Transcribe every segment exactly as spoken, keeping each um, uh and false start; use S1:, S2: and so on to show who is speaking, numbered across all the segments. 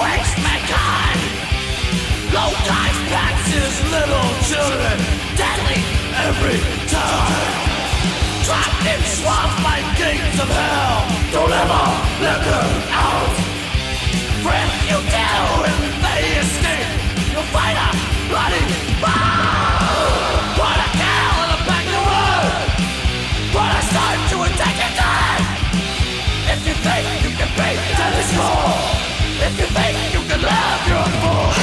S1: waste mankind. Low times passes little children, deadly every time. Trapped in swamps by gates of hell, don't ever let them out. For if you do and they escape, you'll fight a bloody battle. Put a cow in the back of the road, put a start to attack your time. If you think you can beat deadly skull, if you think you can live, you're a fool.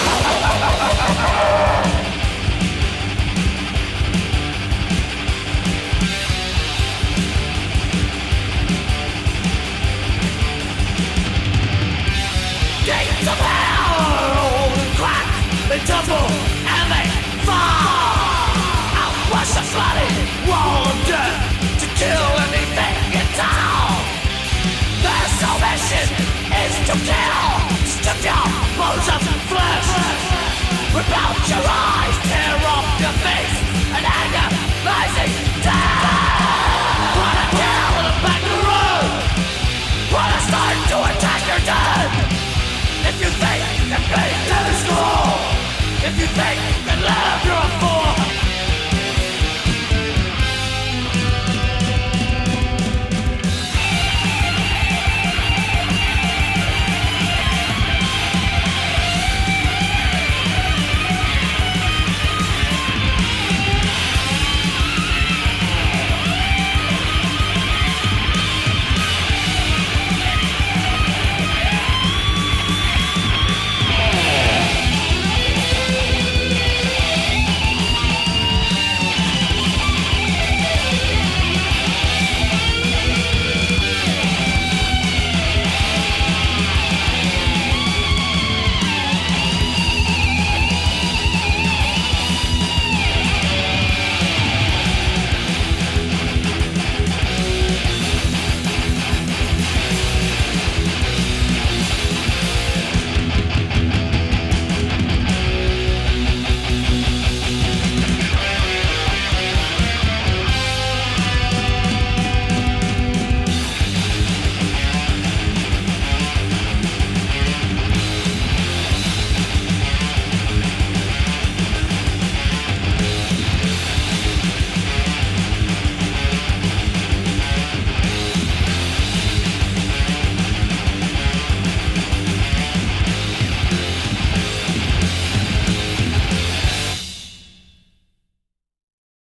S1: Gates of hell crack, they tumble and they fall. I'll rush a bloody wall of death to kill anything in town. Their salvation is to kill, strip your bones of flesh, rip out your eyes, tear off your face, an agonizing death. Put a kill in the back of the road, put a start to attack your dead. If you think you can beat deadly skull, if you think you can live, you're a fool.